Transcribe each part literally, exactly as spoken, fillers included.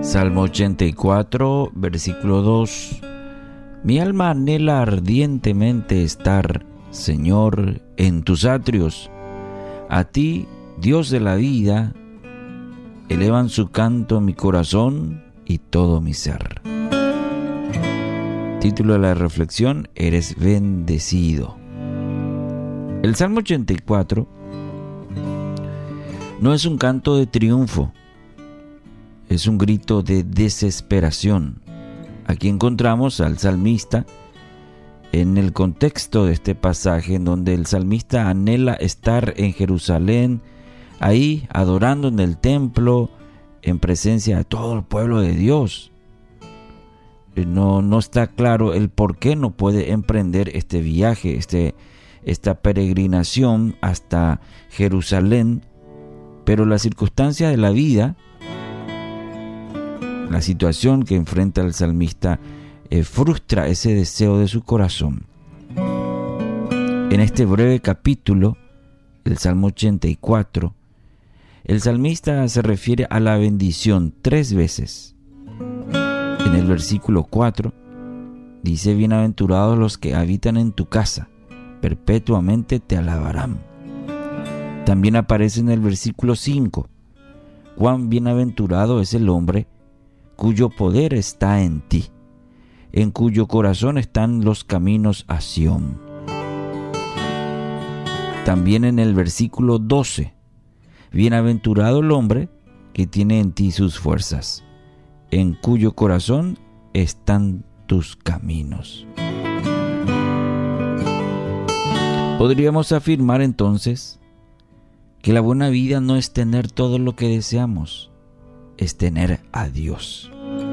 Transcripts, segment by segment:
Salmo ochenta y cuatro, versículo dos. Mi alma anhela ardientemente estar, Señor, en tus atrios. A ti, Dios de la vida, elevan su canto mi corazón y todo mi ser. Título de la reflexión: Eres bendecido. El Salmo ochenta y cuatro no es un canto de triunfo, es un grito de desesperación. Aquí encontramos al salmista en el contexto de este pasaje, en donde el salmista anhela estar en Jerusalén, ahí adorando en el templo, en presencia de todo el pueblo de Dios. No, no está claro el por qué no puede emprender este viaje, este, esta peregrinación hasta Jerusalén, pero la circunstancia de la vida, la situación que enfrenta el salmista, eh, frustra ese deseo de su corazón. En este breve capítulo, el Salmo ochenta y cuatro, el salmista se refiere a la bendición tres veces. En el versículo cuatro dice: bienaventurados los que habitan en tu casa, perpetuamente te alabarán. También aparece en el versículo cinco: cuán bienaventurado es el hombre cuyo poder está en ti, en cuyo corazón están los caminos a Sión. También en el versículo doce: bienaventurado el hombre que tiene en ti sus fuerzas, en cuyo corazón están tus caminos. Podríamos afirmar entonces que la buena vida no es tener todo lo que deseamos, es tener a Dios.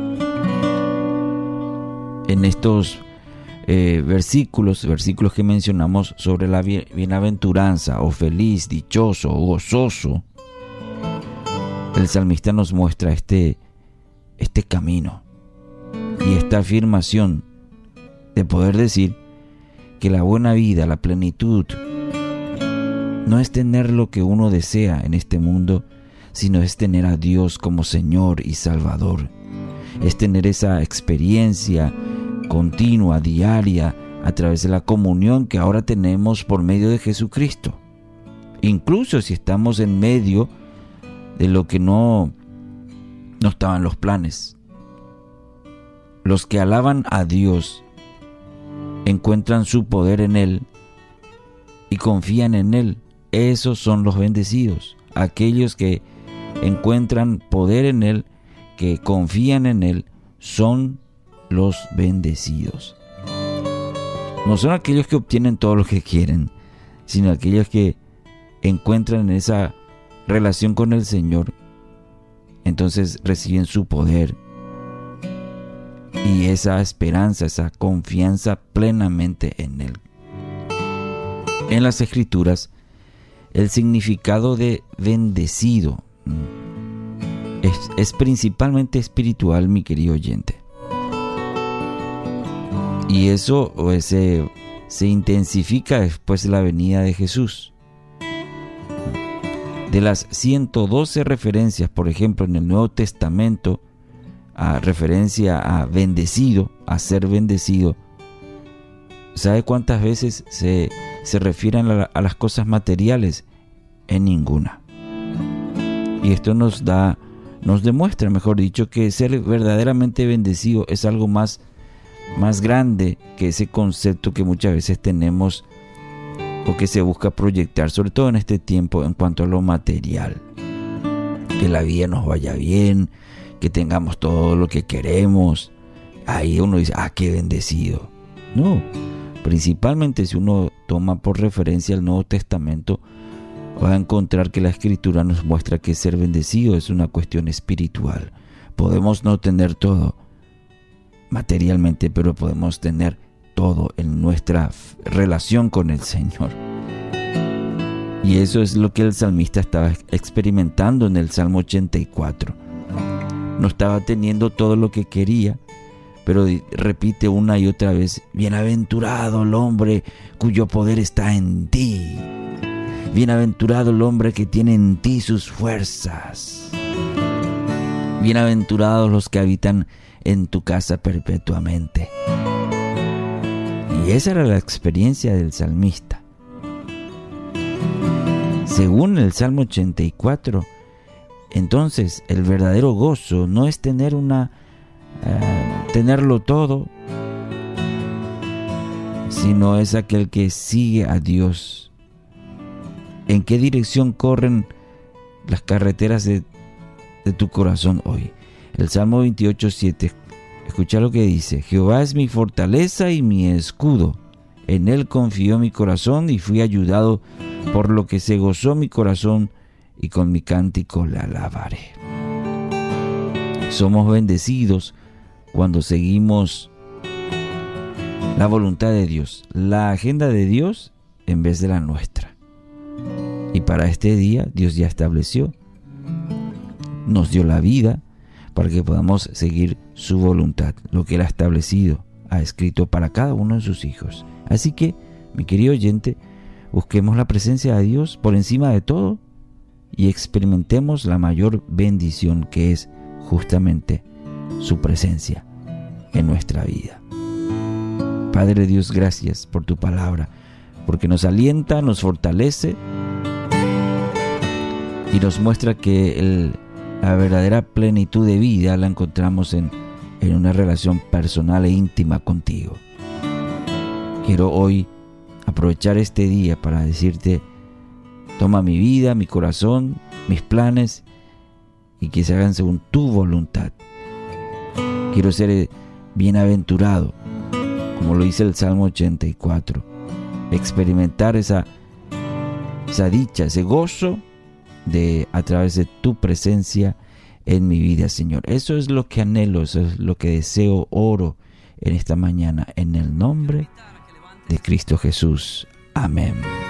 En estos eh, versículos, versículos que mencionamos sobre la bienaventuranza o feliz, dichoso o gozoso, el salmista nos muestra este, este camino y esta afirmación de poder decir que la buena vida, la plenitud, no es tener lo que uno desea en este mundo, sino es tener a Dios como Señor y Salvador. Es tener esa experiencia continua, diaria, a través de la comunión que ahora tenemos por medio de Jesucristo. Incluso si estamos en medio de lo que no, no estaban los planes. Los que alaban a Dios encuentran su poder en Él y confían en Él. Esos son los bendecidos. Aquellos que encuentran poder en Él, que confían en Él, son los bendecidos. No son aquellos que obtienen todo lo que quieren, sino aquellos que encuentran esa relación con el Señor, entonces reciben su poder y esa esperanza, esa confianza plenamente en Él. En las Escrituras, el significado de bendecido es, es principalmente espiritual, mi querido oyente. Y eso se, se intensifica después de la venida de Jesús. De las ciento doce referencias, por ejemplo, en el Nuevo Testamento, a referencia a bendecido, a ser bendecido, ¿sabe cuántas veces se, se refieren a, a las cosas materiales? En ninguna. Y esto nos da, nos demuestra, mejor dicho, que ser verdaderamente bendecido es algo más, más grande que ese concepto que muchas veces tenemos o que se busca proyectar, sobre todo en este tiempo, en cuanto a lo material. Que la vida nos vaya bien, que tengamos todo lo que queremos. Ahí uno dice: ah, qué bendecido. No, principalmente si uno toma por referencia el Nuevo Testamento, va a encontrar que la Escritura nos muestra que ser bendecido es una cuestión espiritual. Podemos no tener todo materialmente, pero podemos tener todo en nuestra relación con el Señor. Y eso es lo que el salmista estaba experimentando en el Salmo ochenta y cuatro. No estaba teniendo todo lo que quería, pero repite una y otra vez: bienaventurado el hombre cuyo poder está en ti. Bienaventurado el hombre que tiene en ti sus fuerzas. Bienaventurados los que habitan en tu casa perpetuamente. Y esa era la experiencia del salmista. Según el Salmo ochenta y cuatro, entonces el verdadero gozo no es tener una uh, tenerlo todo, sino es aquel que sigue a Dios. ¿En qué dirección corren las carreteras de, de tu corazón hoy? El Salmo veintiocho, siete. Escucha lo que dice: Jehová es mi fortaleza y mi escudo. En él confió mi corazón y fui ayudado, por lo que se gozó mi corazón y con mi cántico le alabaré. Somos bendecidos cuando seguimos la voluntad de Dios, la agenda de Dios en vez de la nuestra. Y para este día Dios ya estableció, nos dio la vida para que podamos seguir su voluntad, lo que Él ha establecido, ha escrito para cada uno de sus hijos. Así que, mi querido oyente, busquemos la presencia de Dios por encima de todo y experimentemos la mayor bendición, que es justamente su presencia en nuestra vida. Padre Dios, gracias por tu palabra, porque nos alienta, nos fortalece y nos muestra que el, la verdadera plenitud de vida la encontramos en, en una relación personal e íntima contigo. Quiero hoy aprovechar este día para decirte: toma mi vida, mi corazón, mis planes, y que se hagan según tu voluntad. Quiero ser bienaventurado, como lo dice el Salmo ochenta y cuatro. Experimentar esa, esa dicha, ese gozo de a través de tu presencia en mi vida, Señor. Eso es lo que anhelo, eso es lo que deseo, oro en esta mañana, en el nombre de Cristo Jesús. Amén.